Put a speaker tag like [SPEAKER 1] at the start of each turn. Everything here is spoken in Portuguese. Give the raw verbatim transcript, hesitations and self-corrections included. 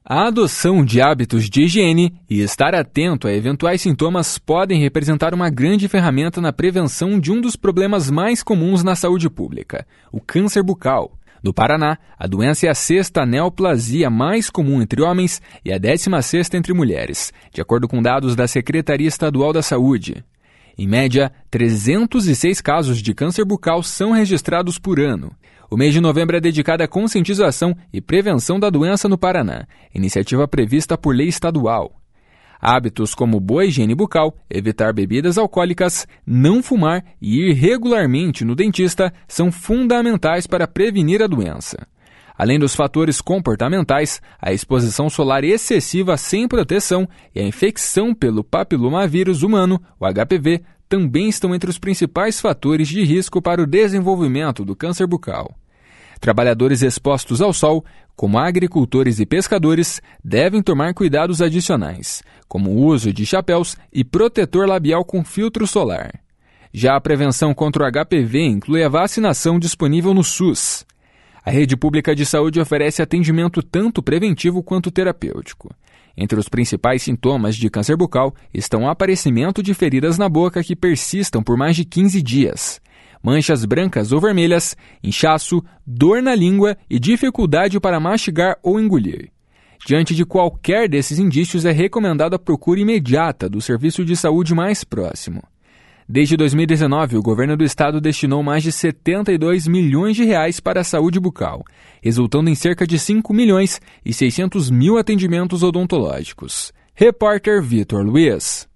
[SPEAKER 1] A adoção de hábitos de higiene e estar atento a eventuais sintomas podem representar uma grande ferramenta na prevenção de um dos problemas mais comuns na saúde pública, o câncer bucal. No Paraná, a doença é a sexta neoplasia mais comum entre homens e a décima sexta entre mulheres, de acordo com dados da Secretaria Estadual da Saúde. Em média, trezentos e seis casos de câncer bucal são registrados por ano. O mês de novembro é dedicado à conscientização e prevenção da doença no Paraná, iniciativa prevista por lei estadual. Hábitos como boa higiene bucal, evitar bebidas alcoólicas, não fumar e ir regularmente no dentista são fundamentais para prevenir a doença. Além dos fatores comportamentais, a exposição solar excessiva sem proteção e a infecção pelo papilomavírus humano, o H P V, também estão entre os principais fatores de risco para o desenvolvimento do câncer bucal. Trabalhadores expostos ao sol, como agricultores e pescadores, devem tomar cuidados adicionais, como o uso de chapéus e protetor labial com filtro solar. Já a prevenção contra o H P V inclui a vacinação disponível no SUS. A rede pública de saúde oferece atendimento tanto preventivo quanto terapêutico. Entre os principais sintomas de câncer bucal estão o aparecimento de feridas na boca que persistam por mais de quinze dias, manchas brancas ou vermelhas, inchaço, dor na língua e dificuldade para mastigar ou engolir. Diante de qualquer desses indícios, é recomendada a procura imediata do serviço de saúde mais próximo. Desde dois mil e dezenove, o governo do estado destinou mais de setenta e dois milhões de reais para a saúde bucal, resultando em cerca de cinco milhões e seiscentos mil atendimentos odontológicos. Repórter Vitor Luiz.